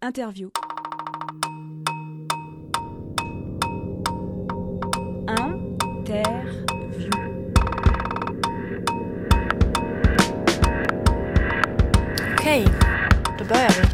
Interview. Interview. Okej, då börjar vi.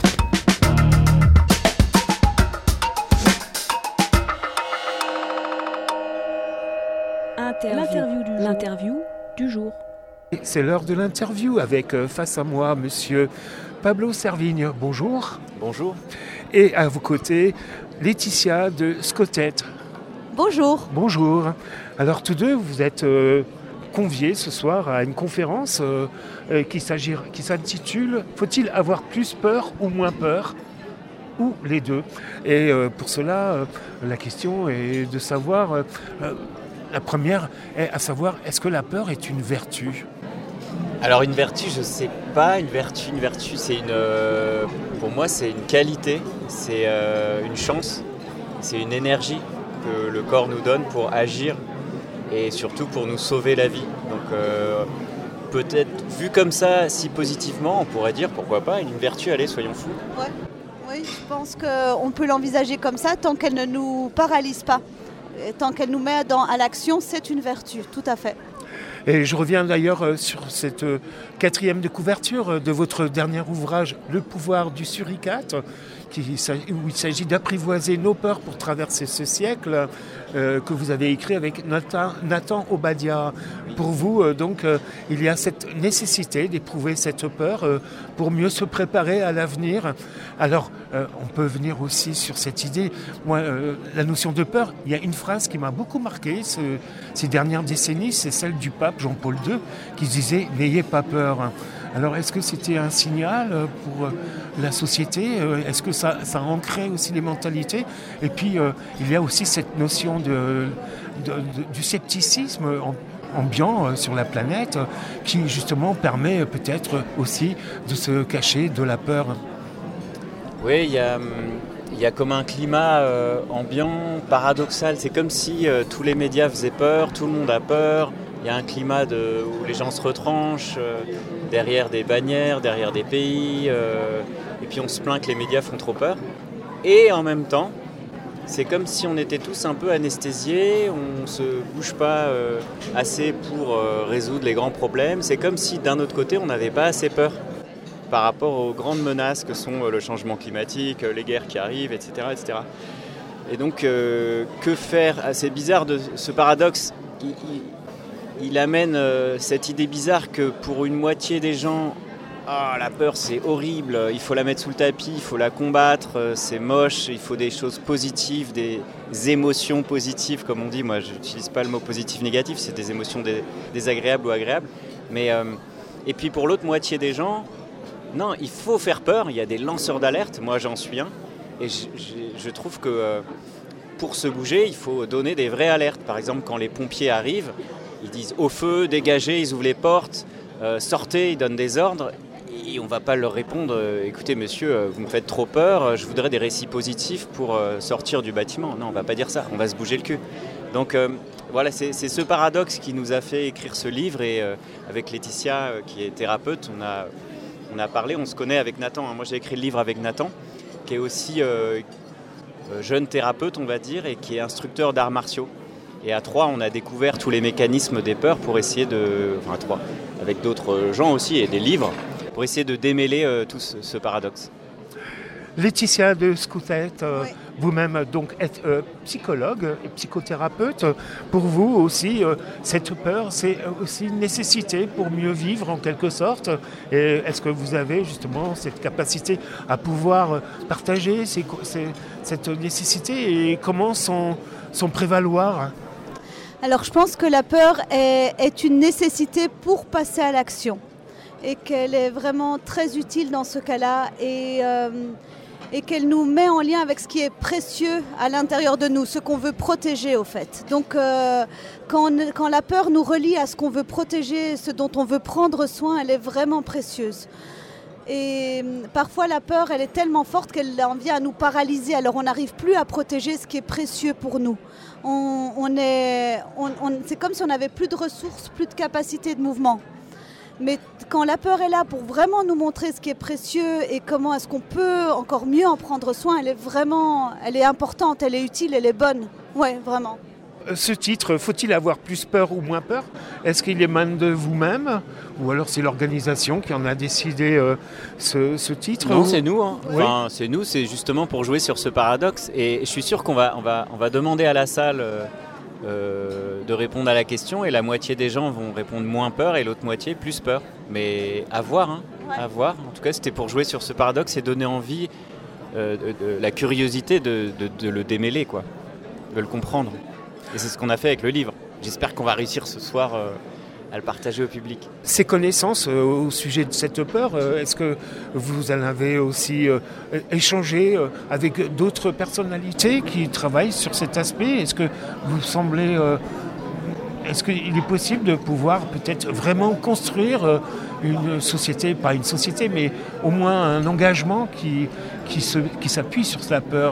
L'interview du jour. C'est l'heure de l'interview avec face à moi monsieur Pablo Servigne. Bonjour. Bonjour. Et à vos côtés, Laetitia de Scottet. Bonjour. Bonjour. Alors tous deux, vous êtes conviés ce soir à une conférence qui s'intitule « Faut-il avoir plus peur ou moins peur ?» ou les deux. Et pour cela, la question est de savoir... la première est à savoir, est-ce que la peur est une vertu ? Alors une vertu, je ne sais pas. Une vertu, c'est pour moi, c'est une qualité, c'est une chance, c'est une énergie que le corps nous donne pour agir et surtout pour nous sauver la vie. Donc peut-être, vu comme ça, si positivement, on pourrait dire, pourquoi pas, une vertu, allez, soyons fous. Ouais. Oui, je pense qu'on peut l'envisager comme ça tant qu'elle ne nous paralyse pas. Tant qu'elle nous met à l'action, c'est une vertu, tout à fait. Et je reviens d'ailleurs sur cette quatrième de couverture de votre dernier ouvrage, Le pouvoir du suricate, où il s'agit d'apprivoiser nos peurs pour traverser ce siècle, que vous avez écrit avec Nathan Obadia. Pour vous, donc, il y a cette nécessité d'éprouver cette peur pour mieux se préparer à l'avenir. Alors, on peut venir aussi sur cette idée. Moi, la notion de peur, il y a une phrase qui m'a beaucoup marqué ces dernières décennies, c'est celle du pape Jean-Paul II, qui disait « N'ayez pas peur ». Alors, est-ce que c'était un signal pour la société ? Est-ce que ça ancrait aussi les mentalités ? Et puis, il y a aussi cette notion du scepticisme ambiant sur la planète qui, justement, permet peut-être aussi de se cacher de la peur. Oui, il y a comme un climat ambiant, paradoxal. C'est comme si tous les médias faisaient peur, tout le monde a peur. Il y a un climat où les gens se retranchent derrière des bannières, derrière des pays. Et puis on se plaint que les médias font trop peur. Et en même temps, c'est comme si on était tous un peu anesthésiés. On ne se bouge pas assez pour résoudre les grands problèmes. C'est comme si d'un autre côté, on n'avait pas assez peur par rapport aux grandes menaces que sont le changement climatique, les guerres qui arrivent, etc. etc. Et donc, que faire ? C'est bizarre de ce paradoxe. Il amène cette idée bizarre que pour une moitié des gens, la peur c'est horrible, il faut la mettre sous le tapis, il faut la combattre, c'est moche, il faut des choses positives, des émotions positives comme on dit. Moi je n'utilise pas le mot positif négatif, c'est des émotions désagréables ou agréables. Mais, et puis pour l'autre moitié des gens, non, il faut faire peur, il y a des lanceurs d'alerte, moi j'en suis un. Et je trouve que pour se bouger, il faut donner des vraies alertes. Par exemple quand les pompiers arrivent, ils disent au feu, dégagez, ils ouvrent les portes, sortez, ils donnent des ordres. Et on ne va pas leur répondre, écoutez monsieur, vous me faites trop peur, je voudrais des récits positifs pour sortir du bâtiment. Non, on ne va pas dire ça, on va se bouger le cul. Donc voilà, c'est ce paradoxe qui nous a fait écrire ce livre. Et avec Laetitia, qui est thérapeute, on a parlé, on se connaît avec Nathan. Moi j'ai écrit le livre avec Nathan, qui est aussi jeune thérapeute, on va dire, et qui est instructeur d'arts martiaux. Et à trois, on a découvert tous les mécanismes des peurs pour essayer à trois, avec d'autres gens aussi et des livres, pour essayer de démêler tout ce paradoxe. Laetitia de Scottet, Oui. vous-même donc êtes psychologue et psychothérapeute. Pour vous aussi, cette peur, c'est aussi une nécessité pour mieux vivre en quelque sorte. Et est-ce que vous avez justement cette capacité à pouvoir partager cette nécessité et comment s'en prévaloir ? Alors je pense que la peur est une nécessité pour passer à l'action et qu'elle est vraiment très utile dans ce cas-là et qu'elle nous met en lien avec ce qui est précieux à l'intérieur de nous, ce qu'on veut protéger au fait. Donc quand la peur nous relie à ce qu'on veut protéger, ce dont on veut prendre soin, elle est vraiment précieuse. Et parfois la peur, elle est tellement forte qu'elle en vient à nous paralyser, alors on n'arrive plus à protéger ce qui est précieux pour nous. C'est comme si on n'avait plus de ressources, plus de capacité de mouvement. Mais quand la peur est là pour vraiment nous montrer ce qui est précieux et comment est-ce qu'on peut encore mieux en prendre soin, elle est importante, elle est utile, elle est bonne. Ouais, vraiment. Ce titre, faut-il avoir plus peur ou moins peur? Est-ce qu'il émane de vous-même? Ou alors c'est l'organisation qui en a décidé ce titre? Non, c'est nous. Hein. Oui. Enfin, c'est nous, c'est justement pour jouer sur ce paradoxe. Et je suis sûr qu'on va demander à la salle de répondre à la question. Et la moitié des gens vont répondre moins peur et l'autre moitié plus peur. Mais à voir, hein. Ouais. À voir. En tout cas, c'était pour jouer sur ce paradoxe et donner envie, la curiosité de le démêler, quoi, de le comprendre. Et c'est ce qu'on a fait avec le livre. J'espère qu'on va réussir ce soir à le partager au public. Ces connaissances au sujet de cette peur, est-ce que vous en avez aussi échangé avec d'autres personnalités qui travaillent sur cet aspect? Est-ce que vous semblez... est-ce qu'il est possible de pouvoir peut-être vraiment construire une société, pas une société, mais au moins un engagement qui s'appuie sur la peur?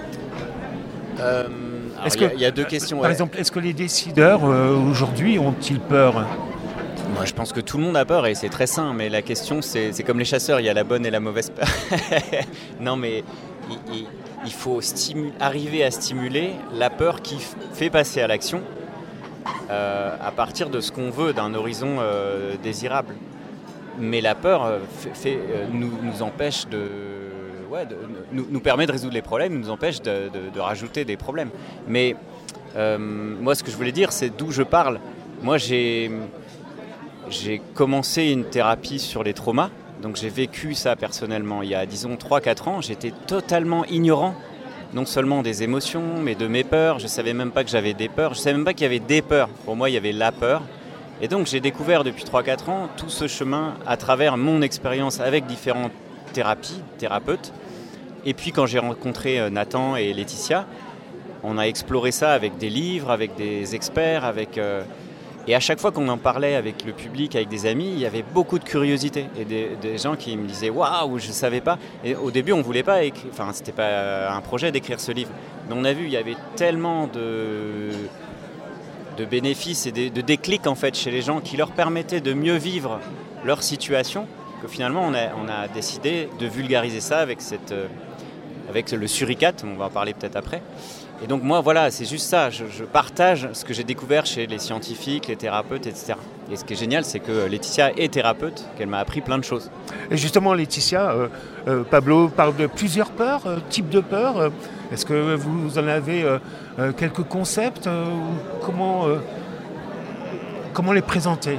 Il y a deux questions. Par exemple, est-ce que les décideurs aujourd'hui ont-ils peur? Moi, je pense que tout le monde a peur et c'est très sain. Mais la question, c'est comme les chasseurs, il y a la bonne et la mauvaise peur. Non, mais il faut arriver à stimuler la peur qui fait passer à l'action à partir de ce qu'on veut, d'un horizon désirable. Mais la peur nous empêche nous permet de résoudre les problèmes, nous empêche de rajouter des problèmes. Mais moi, ce que je voulais dire, c'est d'où je parle. Moi, j'ai commencé une thérapie sur les traumas, donc j'ai vécu ça personnellement. Il y a, disons, 3-4 ans, j'étais totalement ignorant, non seulement des émotions, mais de mes peurs. Je ne savais même pas que j'avais des peurs, je ne savais même pas qu'il y avait des peurs. Pour moi, il y avait la peur. Et donc, j'ai découvert depuis 3-4 ans tout ce chemin à travers mon expérience avec différentes thérapeutes. Et puis quand j'ai rencontré Nathan et Laetitia, on a exploré ça avec des livres, avec des experts, et à chaque fois qu'on en parlait avec le public, avec des amis, il y avait beaucoup de curiosité et des gens qui me disaient « Waouh, je ne savais pas ». Et au début, on ne voulait pas écrire, enfin, c'était pas un projet d'écrire ce livre. Mais on a vu, il y avait tellement de bénéfices et de déclics en fait chez les gens qui leur permettaient de mieux vivre leur situation, que finalement on a décidé de vulgariser ça avec le suricate, on va en parler peut-être après. Et donc moi voilà, c'est juste ça, je partage ce que j'ai découvert chez les scientifiques, les thérapeutes, etc. Et ce qui est génial, c'est que Laetitia est thérapeute, qu'elle m'a appris plein de choses. Et justement Laetitia, Pablo parle de plusieurs peurs, types de peurs. Est-ce que vous en avez quelques concepts comment les présenter?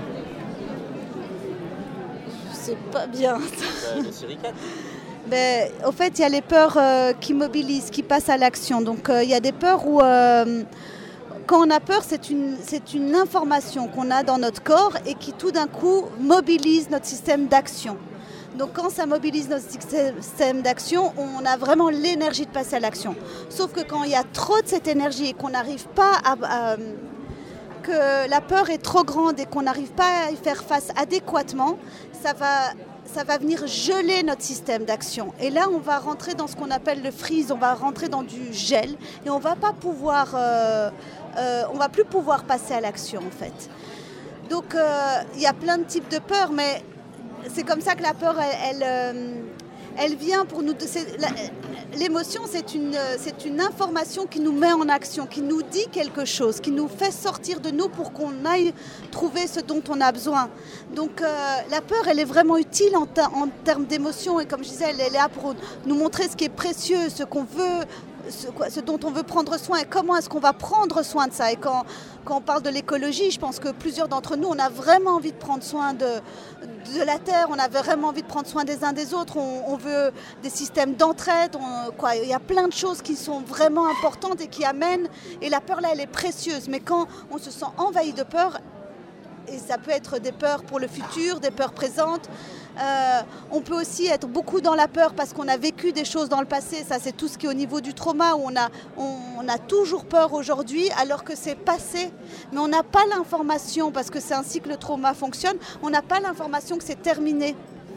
C'est pas bien. Le suricate. Ben, au fait, il y a les peurs qui mobilisent, qui passent à l'action. Donc, il y a des peurs où, quand on a peur, c'est une information qu'on a dans notre corps et qui, tout d'un coup, mobilise notre système d'action. Donc, quand ça mobilise notre système d'action, on a vraiment l'énergie de passer à l'action. Sauf que quand il y a trop de cette énergie et qu'on n'arrive pas que la peur est trop grande et qu'on n'arrive pas à y faire face adéquatement, ça va venir geler notre système d'action. Et là, on va rentrer dans ce qu'on appelle le freeze, on va rentrer dans du gel et on va plus pouvoir passer à l'action en fait. Donc, il y a plein de types de peurs, mais c'est comme ça que la peur, elle vient pour nous... L'émotion, c'est une information qui nous met en action, qui nous dit quelque chose, qui nous fait sortir de nous pour qu'on aille trouver ce dont on a besoin. Donc la peur, elle est vraiment utile en termes d'émotion. Et comme je disais, elle est là pour nous montrer ce qui est précieux, ce qu'on veut, ce dont on veut prendre soin et comment est-ce qu'on va prendre soin de ça. Et quand on parle de l'écologie, je pense que plusieurs d'entre nous, on a vraiment envie de prendre soin de la Terre, on a vraiment envie de prendre soin des uns des autres, on veut des systèmes d'entraide, il y a plein de choses qui sont vraiment importantes et qui amènent, et la peur là, elle est précieuse. Mais quand on se sent envahi de peur, et ça peut être des peurs pour le futur, des peurs présentes, on peut aussi être beaucoup dans la peur parce qu'on a vécu des choses dans le passé. Ça, c'est tout ce qui est au niveau du trauma, où on a toujours peur aujourd'hui alors que c'est passé. Mais on n'a pas l'information, parce que c'est ainsi que le trauma fonctionne, on n'a pas l'information que c'est terminé.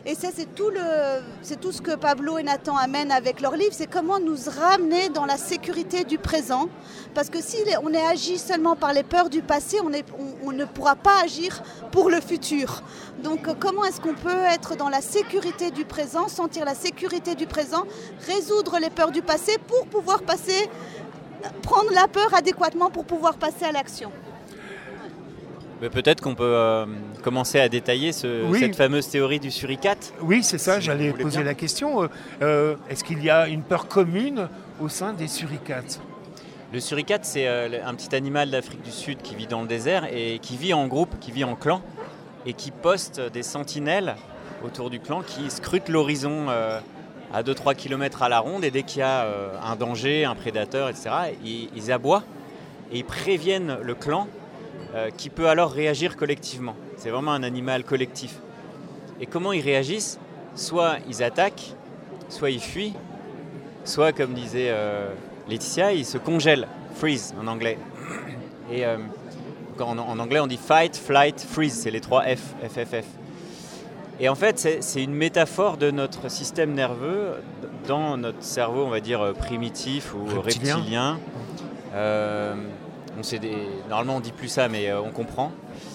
Et ça, c'est tout ce que Pablo et Nathan amènent avec leur livre, c'est comment nous ramener dans la sécurité du présent. Parce que si on est agi seulement par les peurs du passé, on ne pourra pas agir pour le futur. Donc comment est-ce qu'on peut être dans la sécurité du présent, sentir la sécurité du présent, résoudre les peurs du passé pour pouvoir prendre la peur adéquatement pour pouvoir passer à l'action. Mais peut-être qu'on peut commencer à détailler cette fameuse théorie du suricate. Oui, c'est ça, si j'allais poser la question. Est-ce qu'il y a une peur commune au sein des suricates ? Le suricate, c'est un petit animal d'Afrique du Sud qui vit dans le désert et qui vit en groupe, qui vit en clan et qui poste des sentinelles autour du clan qui scrutent l'horizon à 2-3 km à la ronde, et dès qu'il y a un danger, un prédateur, etc., ils aboient et ils préviennent le clan qui peut alors réagir collectivement. C'est vraiment un animal collectif. Et comment ils réagissent ? Soit ils attaquent, soit ils fuient, soit, comme disait Laetitia, ils se congèlent, freeze en anglais. Et en anglais on dit fight, flight, freeze, c'est les 3 F, FFF. Et en fait c'est une métaphore de notre système nerveux dans notre cerveau, on va dire primitif ou reptilien. Normalement on dit plus ça, mais on comprend.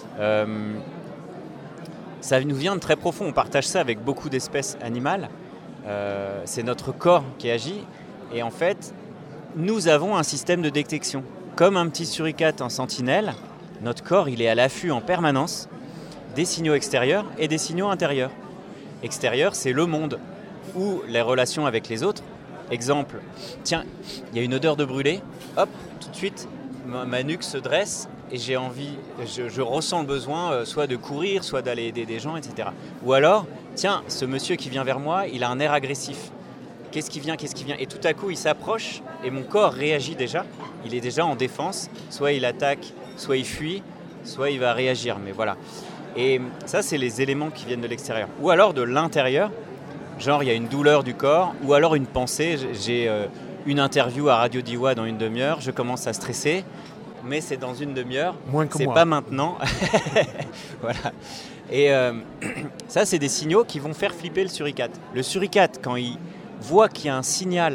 Ça nous vient de très profond, on partage ça avec beaucoup d'espèces animales. C'est notre corps qui agit, et en fait nous avons un système de détection. Comme un petit suricate en sentinelle, notre corps il est à l'affût en permanence des signaux extérieurs et des signaux intérieurs. Extérieur, c'est le monde ou les relations avec les autres. Exemple, tiens, il y a une odeur de brûlé, hop, tout de suite ma nuque se dresse et j'ai envie, je ressens le besoin soit de courir, soit d'aller aider des gens, etc. Ou alors, tiens, ce monsieur qui vient vers moi, il a un air agressif. Qu'est-ce qui vient ? Et tout à coup, il s'approche et mon corps réagit déjà. Il est déjà en défense. Soit il attaque, soit il fuit, soit il va réagir. Mais voilà. Et ça, c'est les éléments qui viennent de l'extérieur. Ou alors de l'intérieur. Genre, il y a une douleur du corps. Ou alors une pensée. J'ai une interview à Radio Diwa dans une demi-heure. Je commence à stresser. Mais c'est dans une demi-heure. Moins que c'est moi. Pas maintenant. Voilà. Et ça, c'est des signaux qui vont faire flipper le suricate. Le suricate, quand il voit qu'il y a un signal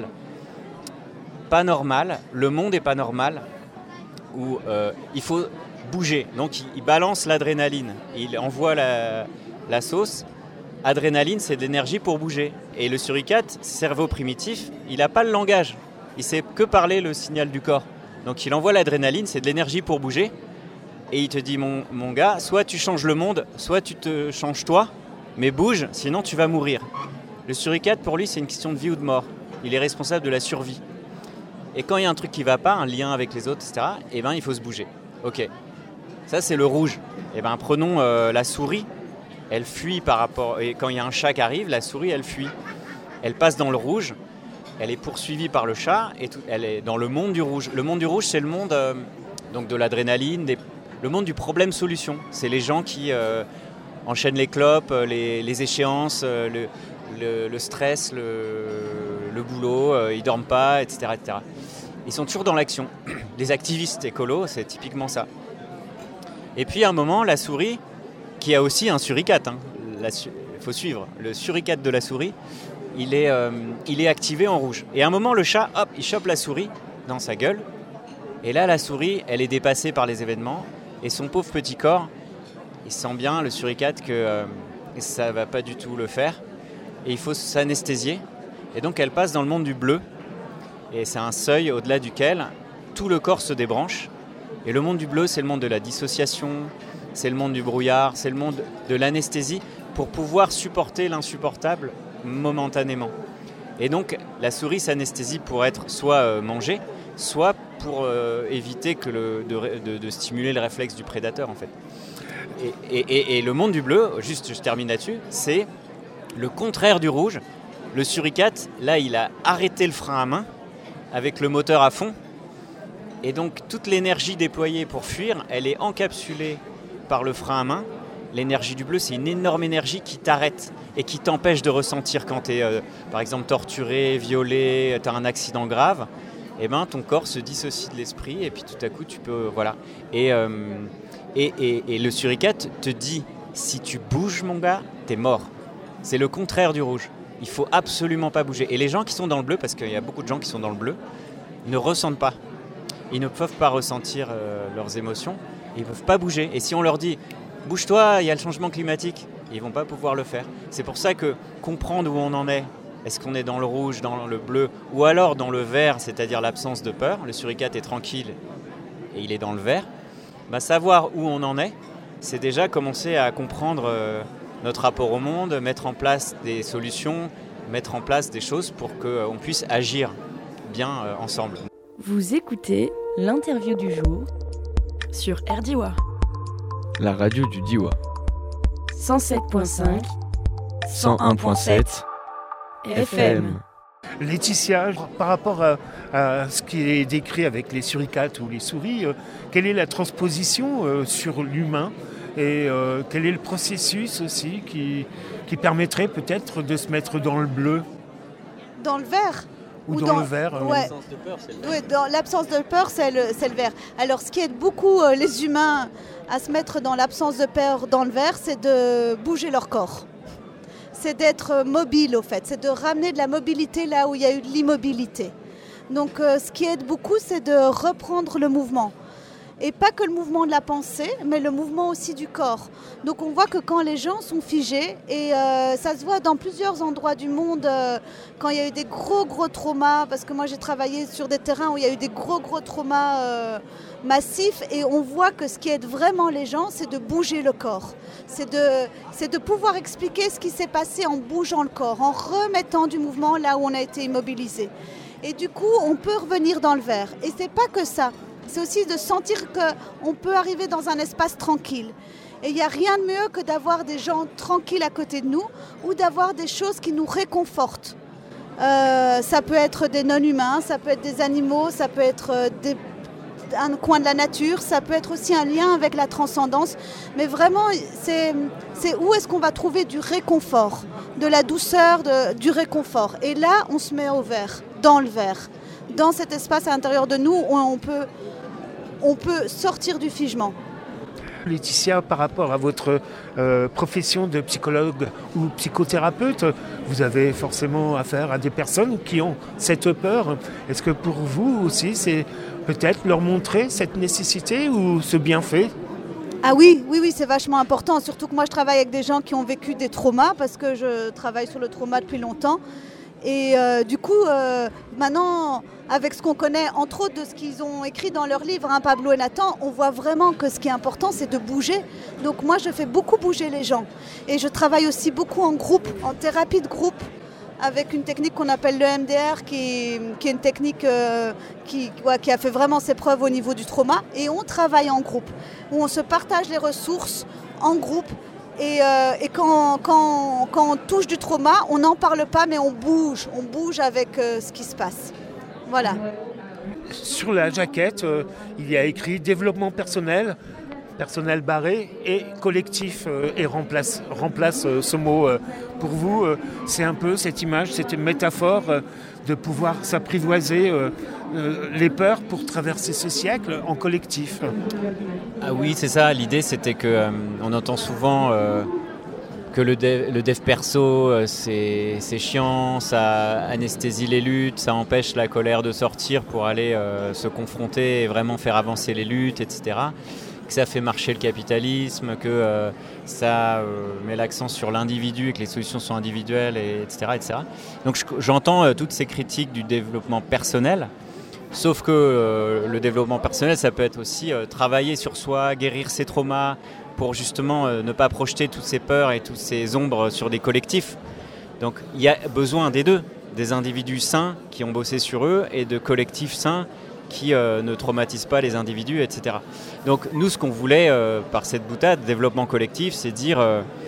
pas normal, le monde n'est pas normal, où il faut bouger. Donc il balance l'adrénaline, il envoie la sauce. Adrénaline, c'est de l'énergie pour bouger. Et le suricate, cerveau primitif, il n'a pas le langage. Il sait que parler le signal du corps. Donc il envoie l'adrénaline, c'est de l'énergie pour bouger. Et il te dit, mon gars, soit tu changes le monde, soit tu te changes toi, mais bouge, sinon tu vas mourir. Le suricate, pour lui, c'est une question de vie ou de mort. Il est responsable de la survie. Et quand il y a un truc qui ne va pas, un lien avec les autres, etc., eh ben, il faut se bouger. Ok. Ça, c'est le rouge. Eh ben, prenons la souris. Elle fuit par rapport... Et quand il y a un chat qui arrive, la souris, elle fuit. Elle passe dans le rouge. Elle est poursuivie par le chat. Et elle est dans le monde du rouge. Le monde du rouge, c'est le monde donc de l'adrénaline, le monde du problème-solution. C'est les gens qui enchaînent les clopes, les échéances, le stress, le boulot, ils ne dorment pas, etc., etc. Ils sont toujours dans l'action. Les activistes écolos, c'est typiquement ça. Et puis à un moment, la souris, qui a aussi un suricate, il faut suivre, le suricate de la souris, il est activé en rouge. Et à un moment, le chat, hop, il chope la souris dans sa gueule. Et là, la souris, elle est dépassée par les événements. Et son pauvre petit corps, il sent bien, le suricate, que ça ne va pas du tout le faire. Et il faut s'anesthésier. Et donc, elle passe dans le monde du bleu. Et c'est un seuil au-delà duquel tout le corps se débranche. Et le monde du bleu, c'est le monde de la dissociation, c'est le monde du brouillard, c'est le monde de l'anesthésie pour pouvoir supporter l'insupportable momentanément. Et donc, la souris s'anesthésie pour être soit mangée, soit pour éviter de stimuler le réflexe du prédateur, en fait. Et le monde du bleu, juste je termine là-dessus, c'est le contraire du rouge. Le suricate, là, il a arrêté le frein à main avec le moteur à fond. Et donc, toute l'énergie déployée pour fuir, elle est encapsulée par le frein à main. L'énergie du bleu, c'est une énorme énergie qui t'arrête et qui t'empêche de ressentir quand tu es, par exemple, torturé, violé, tu as un accident grave. Eh ben, ton corps se dissocie de l'esprit et puis tout à coup, tu peux... Voilà. Et le suricate te dit, si tu bouges, mon gars, t'es mort. C'est le contraire du rouge. Il ne faut absolument pas bouger. Et les gens qui sont dans le bleu, parce qu'il y a beaucoup de gens qui sont dans le bleu, ne ressentent pas. Ils ne peuvent pas ressentir leurs émotions. Ils ne peuvent pas bouger. Et si on leur dit « bouge-toi, il y a le changement climatique », ils ne vont pas pouvoir le faire. C'est pour ça que comprendre où on en est-ce qu'on est dans le rouge, dans le bleu, ou alors dans le vert, c'est-à-dire l'absence de peur, le suricate est tranquille et il est dans le vert, savoir où on en est, c'est déjà commencer à comprendre notre rapport au monde, mettre en place des solutions, mettre en place des choses pour qu'on puisse agir bien ensemble. Vous écoutez l'interview du jour sur RDIWA. La radio du Diois. 107.5 101.7 FM. Laetitia, par rapport à ce qui est décrit avec les suricates ou les souris, quelle est la transposition sur l'humain et quel est le processus aussi qui permettrait peut-être de se mettre dans le bleu? Dans le vert ou dans le vert. Ouais. L'absence de peur, c'est le vert. Oui, dans l'absence de peur, c'est le vert. Alors, ce qui aide beaucoup les humains à se mettre dans l'absence de peur dans le vert, c'est de bouger leur corps. C'est d'être mobile, au fait. C'est de ramener de la mobilité là où il y a eu de l'immobilité. Donc, ce qui aide beaucoup, c'est de reprendre le mouvement. Et pas que le mouvement de la pensée, mais le mouvement aussi du corps. Donc on voit que quand les gens sont figés, et ça se voit dans plusieurs endroits du monde, quand il y a eu des gros traumas, parce que moi j'ai travaillé sur des terrains où il y a eu des gros traumas massifs, et on voit que ce qui aide vraiment les gens, c'est de bouger le corps. C'est de pouvoir expliquer ce qui s'est passé en bougeant le corps, en remettant du mouvement là où on a été immobilisé. Et du coup, on peut revenir dans le vert. Et c'est pas que ça. C'est aussi de sentir qu'on peut arriver dans un espace tranquille. Et il n'y a rien de mieux que d'avoir des gens tranquilles à côté de nous ou d'avoir des choses qui nous réconfortent. Ça peut être des non-humains, ça peut être des animaux, ça peut être un coin de la nature, ça peut être aussi un lien avec la transcendance. Mais vraiment, c'est où est-ce qu'on va trouver du réconfort, de la douceur, du réconfort. Et là, on se met au vert, dans le vert. Dans cet espace à l'intérieur de nous où on peut sortir du figement. Laetitia, par rapport à votre profession de psychologue ou psychothérapeute, vous avez forcément affaire à des personnes qui ont cette peur. Est-ce que pour vous aussi, c'est peut-être leur montrer cette nécessité ou ce bienfait ? Ah oui, c'est vachement important. Surtout que moi, je travaille avec des gens qui ont vécu des traumas parce que je travaille sur le trauma depuis longtemps. Et du coup, maintenant, avec ce qu'on connaît, entre autres de ce qu'ils ont écrit dans leur livre, Pablo et Nathan, on voit vraiment que ce qui est important, c'est de bouger. Donc moi, je fais beaucoup bouger les gens. Et je travaille aussi beaucoup en groupe, en thérapie de groupe, avec une technique qu'on appelle le MDR, qui est une technique qui a fait vraiment ses preuves au niveau du trauma. Et on travaille en groupe, où on se partage les ressources en groupe. Et quand on touche du trauma, on n'en parle pas, mais on bouge avec ce qui se passe. Voilà. Sur la jaquette, il y a écrit développement personnel barré et collectif et remplace ce mot. Pour vous, c'est un peu cette image, cette métaphore de pouvoir s'apprivoiser les peurs pour traverser ce siècle en collectif. Ah oui, c'est ça. L'idée, c'était que on entend souvent que le dev perso, c'est chiant, ça anesthésie les luttes, ça empêche la colère de sortir pour aller se confronter et vraiment faire avancer les luttes, etc. Que ça fait marcher le capitalisme, que ça met l'accent sur l'individu et que les solutions sont individuelles, etc., etc. Donc j'entends toutes ces critiques du développement personnel, sauf que le développement personnel, ça peut être aussi travailler sur soi, guérir ses traumas, pour justement ne pas projeter toutes ces peurs et toutes ces ombres sur des collectifs. Donc il y a besoin des deux, des individus sains qui ont bossé sur eux et de collectifs sains qui ne traumatisent pas les individus, etc. Donc nous, ce qu'on voulait par cette boutade, développement collectif, c'est dire,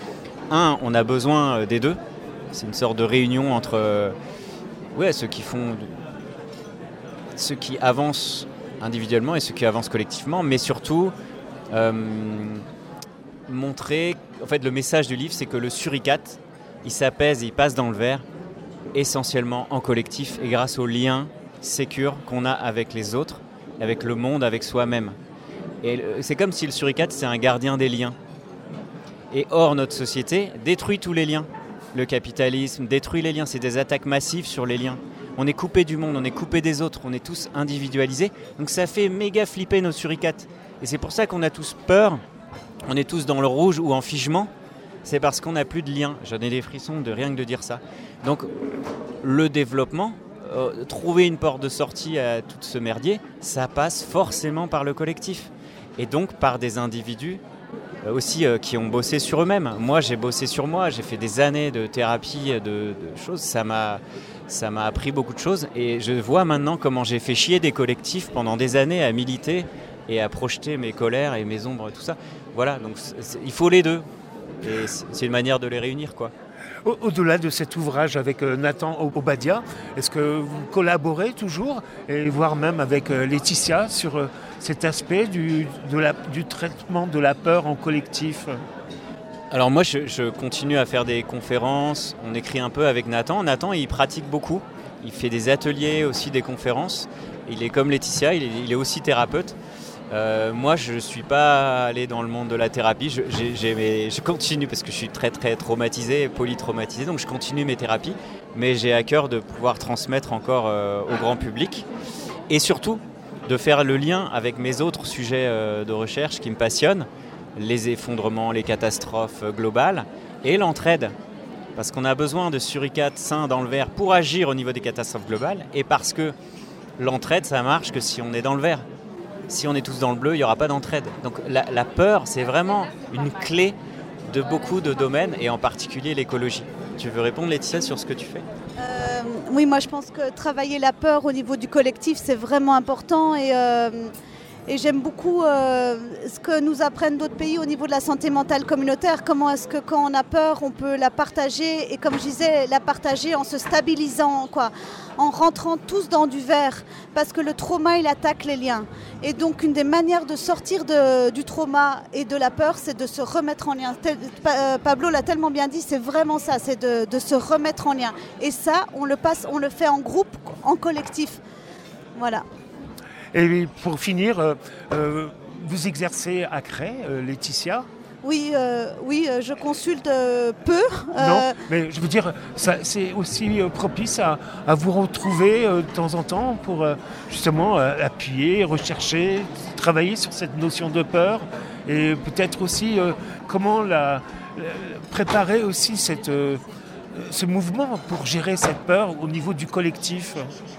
on a besoin des deux. C'est une sorte de réunion entre ceux qui avancent individuellement et ceux qui avancent collectivement, mais surtout montrer, en fait le message du livre, c'est que le suricate, il s'apaise et il passe dans le vert, essentiellement en collectif et grâce aux liens sécure qu'on a avec les autres, avec le monde, avec soi-même. Et c'est comme si le suricate, c'est un gardien des liens. Et or, notre société détruit tous les liens. le capitalisme détruit les liens, c'est des attaques massives sur les liens. On est coupé du monde, on est coupé des autres, on est tous individualisés. Donc ça fait méga flipper nos suricates. Et c'est pour ça qu'on a tous peur, on est tous dans le rouge ou en figement. C'est parce qu'on n'a plus de lien. J'en ai des frissons de rien que de dire ça. Donc le développement, trouver une porte de sortie à tout ce merdier, ça passe forcément par le collectif. Et donc par des individus aussi qui ont bossé sur eux-mêmes. Moi, j'ai bossé sur moi, j'ai fait des années de thérapie, de choses. Ça m'a appris beaucoup de choses. Et je vois maintenant comment j'ai fait chier des collectifs pendant des années à militer et à projeter mes colères et mes ombres, tout ça. Voilà, donc il faut les deux. Et c'est une manière de les réunir, quoi. Au-delà de cet ouvrage avec Nathan Obadia, est-ce que vous collaborez toujours, et voire même avec Laetitia, sur cet aspect du traitement de la peur en collectif ? Alors moi, je continue à faire des conférences, on écrit un peu avec Nathan. Nathan, il pratique beaucoup, il fait des ateliers, aussi des conférences. Il est comme Laetitia, il est aussi thérapeute. Moi, je ne suis pas allé dans le monde de la thérapie. Je continue parce que je suis très très traumatisé, polytraumatisé, donc je continue mes thérapies. Mais j'ai à cœur de pouvoir transmettre encore au grand public et surtout de faire le lien avec mes autres sujets de recherche qui me passionnent, les effondrements, les catastrophes globales et l'entraide. Parce qu'on a besoin de suricates sains dans le vert pour agir au niveau des catastrophes globales et parce que l'entraide, ça marche que si on est dans le vert. Si on est tous dans le bleu, il n'y aura pas d'entraide. Donc la peur, c'est vraiment une clé de beaucoup de domaines, et en particulier l'écologie. Tu veux répondre, Laetitia, sur ce que tu fais ? Oui, moi je pense que travailler la peur au niveau du collectif, c'est vraiment important. Et j'aime beaucoup ce que nous apprennent d'autres pays au niveau de la santé mentale communautaire. Comment est-ce que quand on a peur, on peut la partager, et comme je disais, la partager en se stabilisant, quoi, en rentrant tous dans du vert, parce que le trauma, il attaque les liens. Et donc une des manières de sortir du trauma et de la peur, c'est de se remettre en lien. Pablo l'a tellement bien dit, c'est vraiment ça, c'est de se remettre en lien. Et ça, on le fait en groupe, en collectif. Voilà. Et pour finir, vous exercez à Cray, Laetitia ? Oui, je consulte peu. Non, mais je veux dire, ça, c'est aussi propice à vous retrouver de temps en temps pour justement appuyer, rechercher, travailler sur cette notion de peur, et peut-être aussi comment préparer aussi ce mouvement pour gérer cette peur au niveau du collectif.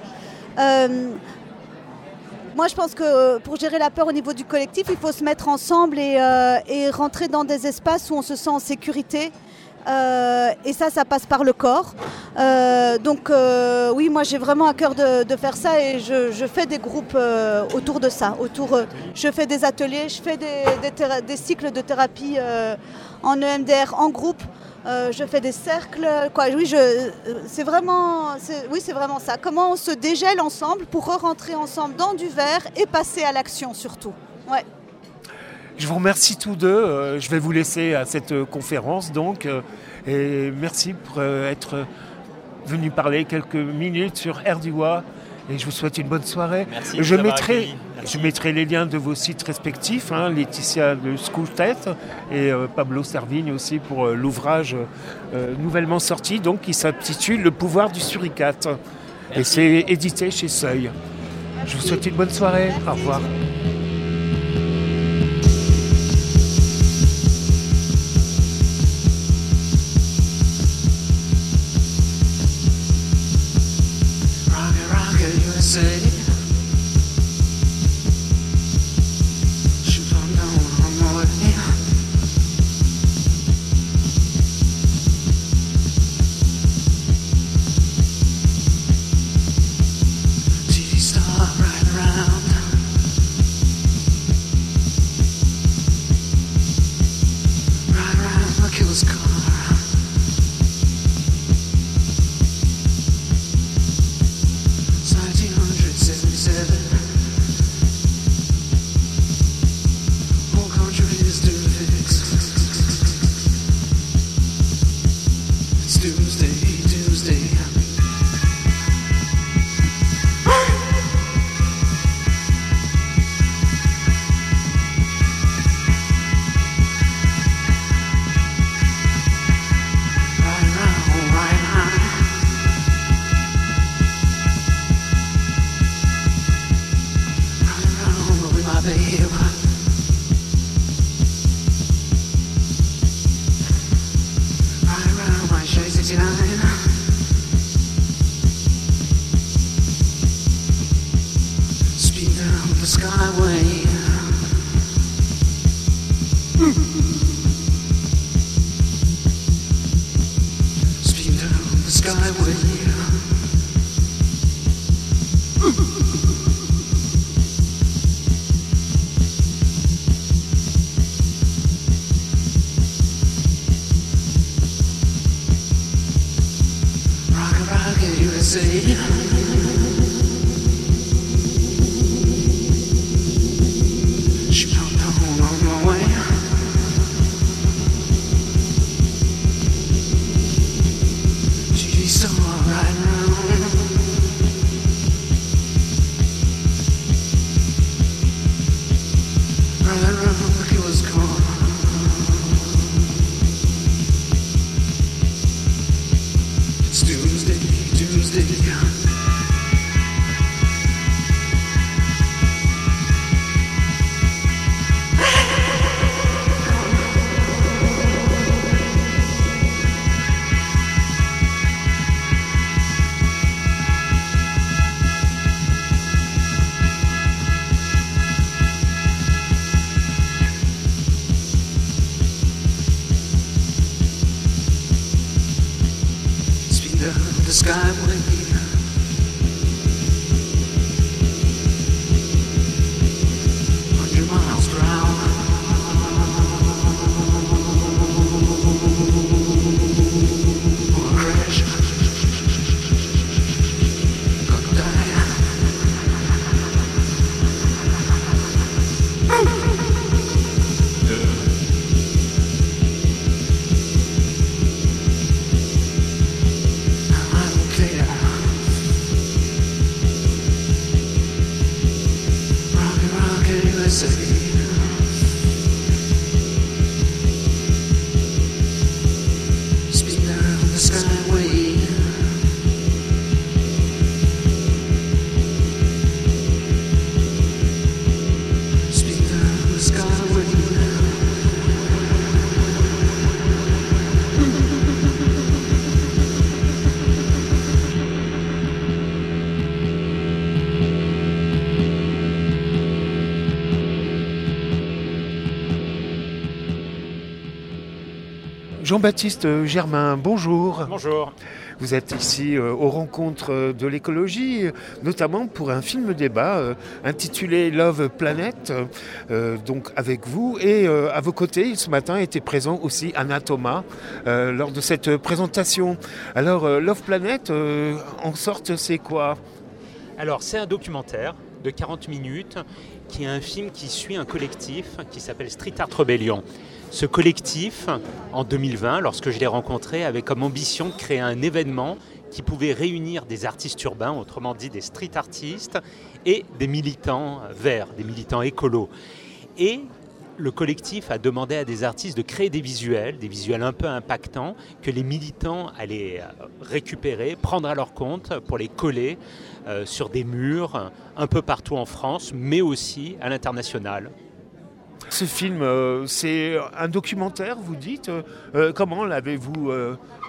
Moi, je pense que pour gérer la peur au niveau du collectif, il faut se mettre ensemble et rentrer dans des espaces où on se sent en sécurité. Et ça passe par le corps. Donc oui, moi j'ai vraiment à cœur de faire ça, et je fais des groupes autour de ça. Je fais des ateliers, je fais des cycles de thérapie en EMDR en groupe. Je fais des cercles, quoi. Oui, c'est vraiment ça. Comment on se dégèle ensemble pour re-rentrer ensemble dans du vert et passer à l'action surtout. Ouais. Je vous remercie tous deux. Je vais vous laisser à cette conférence donc. Et merci pour être venu parler quelques minutes sur RDIWA. Et je vous souhaite une bonne soirée. Merci. Je mettrai les liens de vos sites respectifs, Laetitia de Schooltet et Pablo Servigne aussi pour l'ouvrage nouvellement sorti, donc, qui s'intitule Le pouvoir du suricate. Merci. Et c'est édité chez Seuil. Je vous souhaite une bonne soirée. Au revoir. skyway. Speed down the skyway. Rocket USA. The skyway. 100 miles per hour. Or crash. Gonna die. Speed down the skyway. Speed down the skyway. Jean-Baptiste Germain, bonjour. Bonjour. Vous êtes ici aux rencontres de l'écologie, notamment pour un film débat intitulé Love Planet, donc avec vous. Et à vos côtés, ce matin, était présent aussi Anna Thomas lors de cette présentation. Alors, Love Planet, en sorte, c'est quoi ? Alors, c'est un documentaire de 40 minutes qui est un film qui suit un collectif qui s'appelle Street Art Rebellion. Ce collectif, en 2020, lorsque je l'ai rencontré, avait comme ambition de créer un événement qui pouvait réunir des artistes urbains, autrement dit des street artistes, et des militants verts, des militants écolos. Et le collectif a demandé à des artistes de créer des visuels un peu impactants, que les militants allaient récupérer, prendre à leur compte pour les coller sur des murs un peu partout en France, mais aussi à l'international. Ce film, c'est un documentaire, vous dites. Comment l'avez-vous créé ?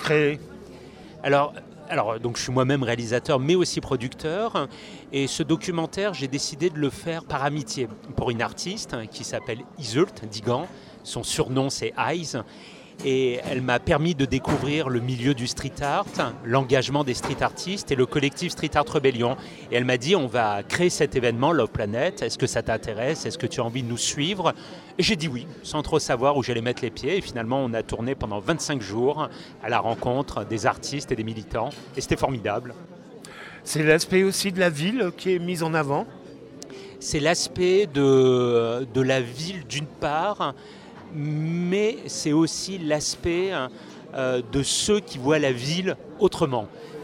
Alors, donc je suis moi-même réalisateur, mais aussi producteur. Et ce documentaire, j'ai décidé de le faire par amitié pour une artiste qui s'appelle Iseult Digan. Son surnom, c'est Eyes. Et elle m'a permis de découvrir le milieu du street art, l'engagement des street artistes et le collectif Street Art Rebellion. Et elle m'a dit, on va créer cet événement, Love Planet. Est-ce que ça t'intéresse ? Est-ce que tu as envie de nous suivre ? Et j'ai dit oui, sans trop savoir où j'allais mettre les pieds. Et finalement, on a tourné pendant 25 jours à la rencontre des artistes et des militants. Et c'était formidable. C'est l'aspect aussi de la ville qui est mis en avant ? C'est l'aspect de la ville d'une part, mais c'est aussi l'aspect de ceux qui voient la ville autrement.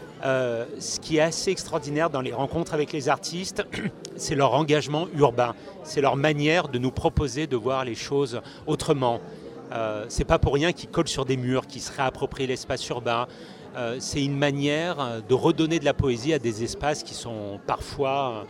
Ce qui est assez extraordinaire dans les rencontres avec les artistes, c'est leur engagement urbain, c'est leur manière de nous proposer de voir les choses autrement. C'est pas pour rien qu'ils collent sur des murs, qu'ils se réapproprient l'espace urbain. C'est une manière de redonner de la poésie à des espaces qui sont parfois,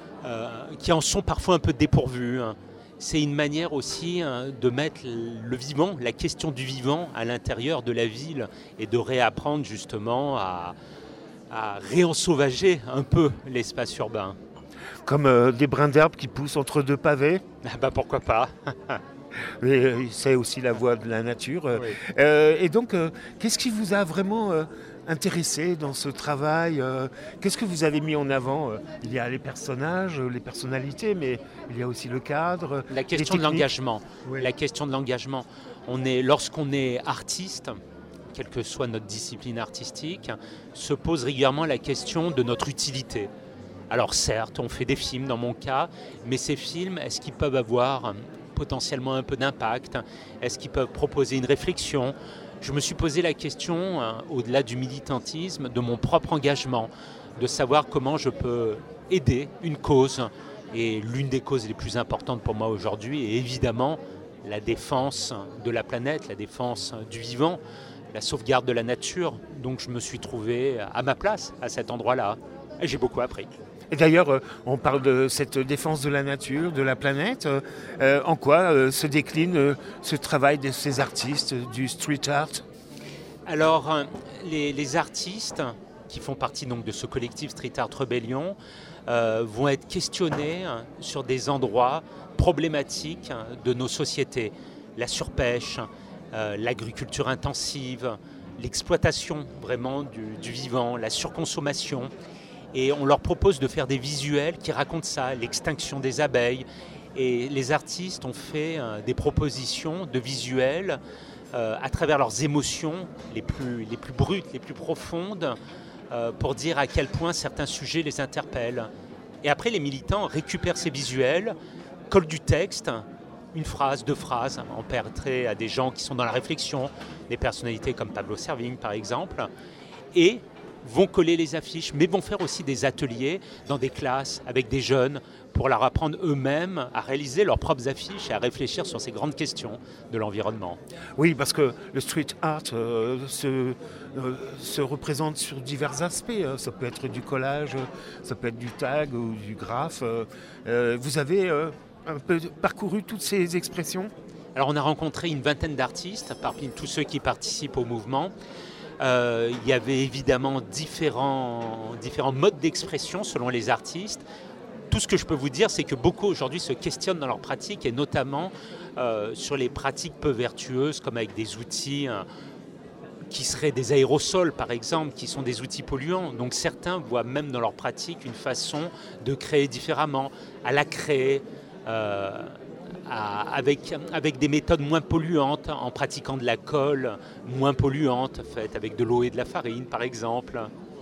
qui en sont parfois un peu dépourvus. C'est une manière aussi de mettre le vivant, la question du vivant à l'intérieur de la ville et de réapprendre justement à réensauvager un peu l'espace urbain. Comme des brins d'herbe qui poussent entre deux pavés. Ah bah pourquoi pas. C'est aussi la voix de la nature. Oui. Et donc, qu'est-ce qui vous a vraiment intéressé dans ce travail? Qu'est-ce que vous avez mis en avant? Il y a les personnages, les personnalités, mais il y a aussi le cadre. La question de l'engagement. Oui. La question de l'engagement. Lorsqu'on est artiste, quelle que soit notre discipline artistique, se pose régulièrement la question de notre utilité. Alors certes, on fait des films dans mon cas, mais ces films, est-ce qu'ils peuvent avoir potentiellement un peu d'impact? Est-ce qu'ils peuvent proposer une réflexion? Je me suis posé la question, au-delà du militantisme, de mon propre engagement, de savoir comment je peux aider une cause. Et l'une des causes les plus importantes pour moi aujourd'hui est évidemment la défense de la planète, la défense du vivant, la sauvegarde de la nature. Donc je me suis trouvé à ma place à cet endroit-là. Et j'ai beaucoup appris. Et d'ailleurs, on parle de cette défense de la nature, de la planète. En quoi se décline ce travail de ces artistes du street art? Alors, les artistes qui font partie donc, de ce collectif Street Art Rebellion vont être questionnés sur des endroits problématiques de nos sociétés. La surpêche, l'agriculture intensive, l'exploitation vraiment du vivant, la surconsommation. Et on leur propose de faire des visuels qui racontent ça, l'extinction des abeilles. Et les artistes ont fait des propositions de visuels à travers leurs émotions les plus brutes, les plus profondes, pour dire à quel point certains sujets les interpellent. Et après, les militants récupèrent ces visuels, collent du texte, une phrase, 2 phrases, en portrait à des gens qui sont dans la réflexion, des personnalités comme Pablo Servigne par exemple, et vont coller les affiches, mais vont faire aussi des ateliers dans des classes avec des jeunes pour leur apprendre eux-mêmes à réaliser leurs propres affiches et à réfléchir sur ces grandes questions de l'environnement. Oui, parce que le street art se représente sur divers aspects. Ça peut être du collage, ça peut être du tag ou du graphe. Vous avez un peu parcouru toutes ces expressions? Alors on a rencontré une vingtaine d'artistes parmi tous ceux qui participent au mouvement. Il y avait évidemment différents modes d'expression selon les artistes. Tout ce que je peux vous dire, c'est que beaucoup aujourd'hui se questionnent dans leur pratique et notamment sur les pratiques peu vertueuses comme avec des outils qui seraient des aérosols par exemple, qui sont des outils polluants. Donc certains voient même dans leur pratique une façon de créer différemment, à la créer avec des méthodes moins polluantes, en pratiquant de la colle moins polluante, faite avec de l'eau et de la farine par exemple.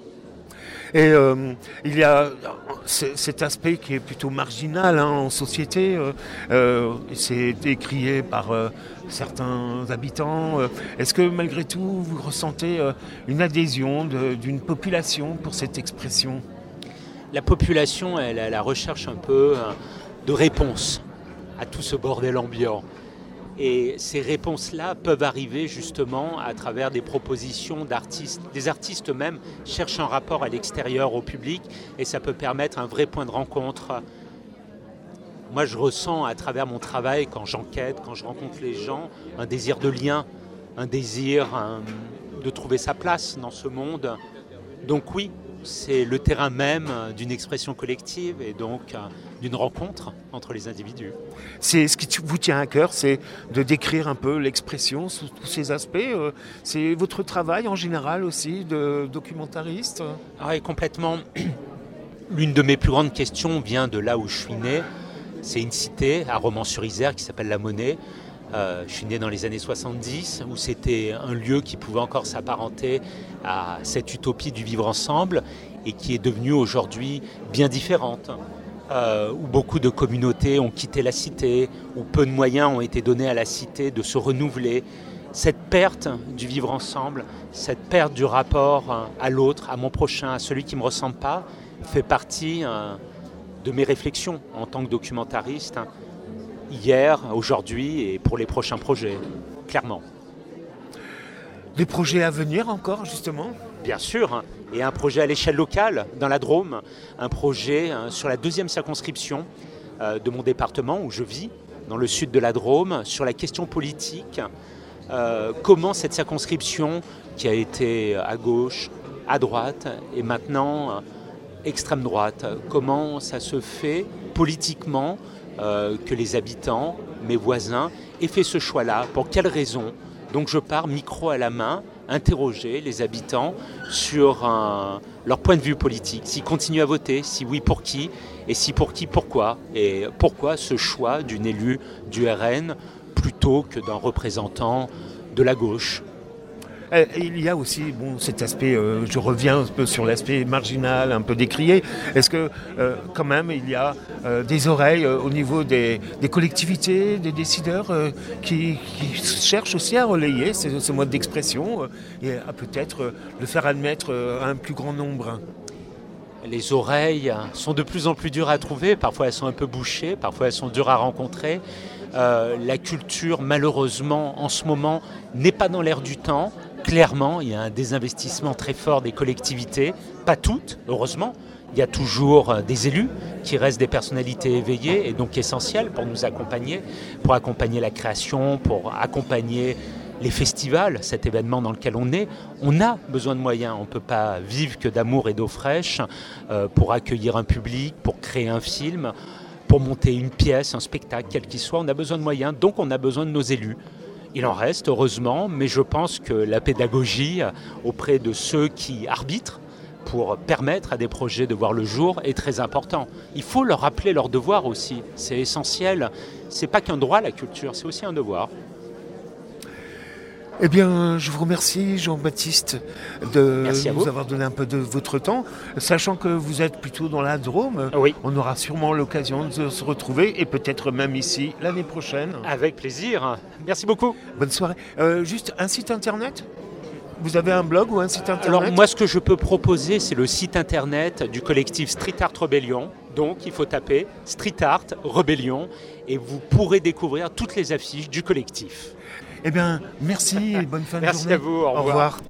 Et il y a cet aspect qui est plutôt marginal en société. C'est décrié par certains habitants. Est-ce que malgré tout, vous ressentez une adhésion d'une population pour cette expression? La population, elle est à la recherche un peu de réponses à tout ce bordel ambiant. Et ces réponses-là peuvent arriver justement à travers des propositions d'artistes. Des artistes eux-mêmes cherchent un rapport à l'extérieur, au public, et ça peut permettre un vrai point de rencontre. Moi, je ressens à travers mon travail, quand j'enquête, quand je rencontre les gens, un désir de lien, un désir de trouver sa place dans ce monde. Donc oui, c'est le terrain même d'une expression collective et donc d'une rencontre entre les individus. C'est ce qui vous tient à cœur, c'est de décrire un peu l'expression sous tous ces aspects. C'est votre travail en général aussi de documentariste? Oui, complètement. L'une de mes plus grandes questions vient de là où je suis né. C'est une cité à Romans-sur-Isère qui s'appelle La Monnaie. Je suis né dans les années 70, où c'était un lieu qui pouvait encore s'apparenter à cette utopie du vivre ensemble et qui est devenue aujourd'hui bien différente, où beaucoup de communautés ont quitté la cité, où peu de moyens ont été donnés à la cité de se renouveler. Cette perte du vivre ensemble, cette perte du rapport à l'autre, à mon prochain, à celui qui ne me ressemble pas, fait partie de mes réflexions en tant que documentariste, hier, aujourd'hui et pour les prochains projets, clairement. Des projets à venir encore, justement? Bien sûr, et un projet à l'échelle locale, dans la Drôme, un projet sur la 2e circonscription de mon département où je vis, dans le sud de la Drôme, sur la question politique, comment cette circonscription, qui a été à gauche, à droite, est maintenant extrême droite. Comment ça se fait politiquement que les habitants, mes voisins, aient fait ce choix-là? Pour quelles raisons? Donc je pars micro à la main, interroger les habitants sur leur point de vue politique. S'ils continuent à voter, si oui, pour qui? Et si pour qui, pourquoi? Et pourquoi ce choix d'une élue du RN plutôt que d'un représentant de la gauche? Il y a aussi cet aspect, je reviens un peu sur l'aspect marginal, un peu décrié. Est-ce que quand même il y a des oreilles au niveau des collectivités, des décideurs qui cherchent aussi à relayer ce mode d'expression et à peut-être le faire admettre à un plus grand nombre? Les oreilles sont de plus en plus dures à trouver, parfois elles sont un peu bouchées, parfois elles sont dures à rencontrer. La culture, malheureusement, en ce moment, n'est pas dans l'air du temps. Clairement, il y a un désinvestissement très fort des collectivités, pas toutes, heureusement. Il y a toujours des élus qui restent des personnalités éveillées et donc essentielles pour nous accompagner, pour accompagner la création, pour accompagner les festivals, cet événement dans lequel on est. On a besoin de moyens, on ne peut pas vivre que d'amour et d'eau fraîche pour accueillir un public, pour créer un film, pour monter une pièce, un spectacle, quel qu'il soit. On a besoin de moyens, donc on a besoin de nos élus. Il en reste, heureusement, mais je pense que la pédagogie auprès de ceux qui arbitrent pour permettre à des projets de voir le jour est très important. Il faut leur rappeler leurs devoirs aussi, c'est essentiel. C'est pas qu'un droit la culture, c'est aussi un devoir. Eh bien, je vous remercie, Jean-Baptiste, de nous vous avoir donné un peu de votre temps. Sachant que vous êtes plutôt dans la Drôme, oui. On aura sûrement l'occasion de se retrouver et peut-être même ici l'année prochaine. Avec plaisir. Merci beaucoup. Bonne soirée. Juste un site internet ? Vous avez un blog ou un site internet ? Alors moi, ce que je peux proposer, c'est le site internet du collectif Street Art Rebellion. Donc, il faut taper Street Art Rebellion et vous pourrez découvrir toutes les affiches du collectif. Eh bien, merci et bonne fin de journée. Merci à vous, au revoir.